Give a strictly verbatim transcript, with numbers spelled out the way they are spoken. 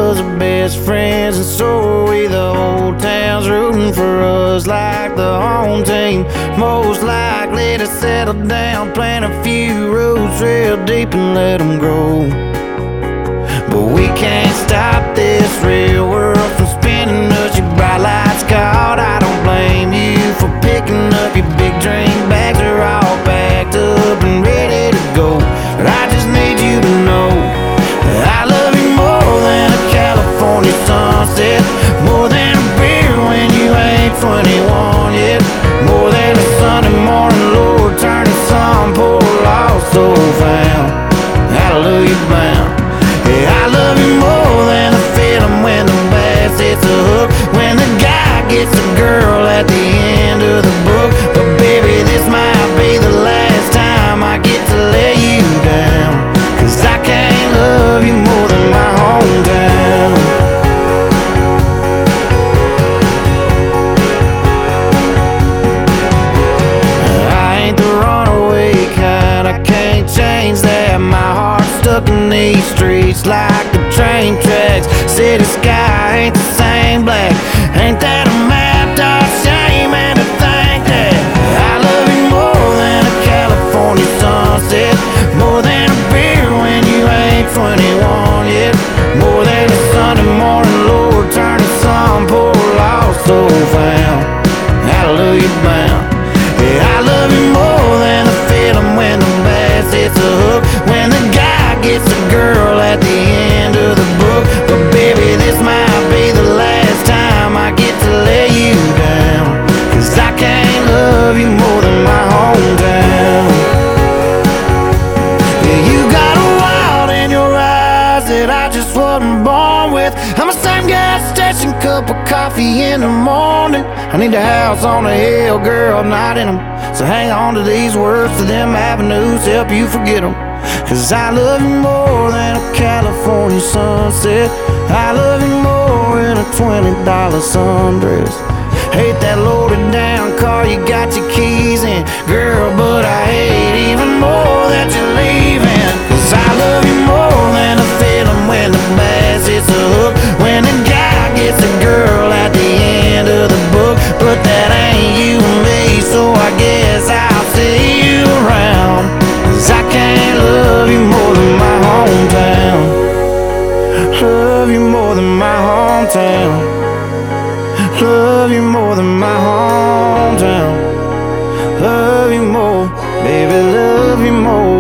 us are best friends, and so are we. The whole town's rooting for us like the home team. Most likely to settle down, plant a few roots real deep and let them grow. But we can't stop this real world from spinning us. Your bright lights caught, I don't blame you for picking up your big drink bags. Are all packed up and ready to go. But I just need you to know that I love you more than a California sunset, more than a beer when you ain't twenty-one yet, more than a Sunday morning Lord turning some poor lost soul found. Hallelujah bound. Yeah, I love you more than the feeling when the bass hits a hook, when the guy gets a girl at the end of the book. But baby, this might be the last time I get to lay you down, 'cause I can't love you more than my hometown. I ain't the runaway kind, I can't change that. My heart's stuck in these streets like the train tracks. City sky ain't the same black. Ain't that a map dog shame? And to think that I love you more than a California sunset, more than a beer when you ain't twenty-one yet, more than a Sunday morning Lord turning some poor lost soul found. Hallelujah bound. Yeah, I love you more than the feeling when the bass hits a hook, when the guy gets a girl at the end of the book. But baby, this might be the last time I get to lay you down, 'cause I can't love you more than my hometown. Yeah, you got a wild in your eyes that I just wasn't born with. I'm a same gas station, cup of coffee in the morning. I need a house on a hill, girl, not in them. So hang on to these words, to them avenues, help you forget them. 'Cause I love you more than a California sunset, I love you more than a twenty dollar sundress. Hate that loaded down car you got your keys in, girl, but I hate even more that you're leaving. 'Cause I love you more than a feeling when the bass hits a hook, when the guy gets a girl at the end of the book. But that ain't you and me, so I guess I'll see you around, 'cause I can't love you more than my hometown. Love you more than my hometown. Love you more than my hometown. Love you more, baby, love you more.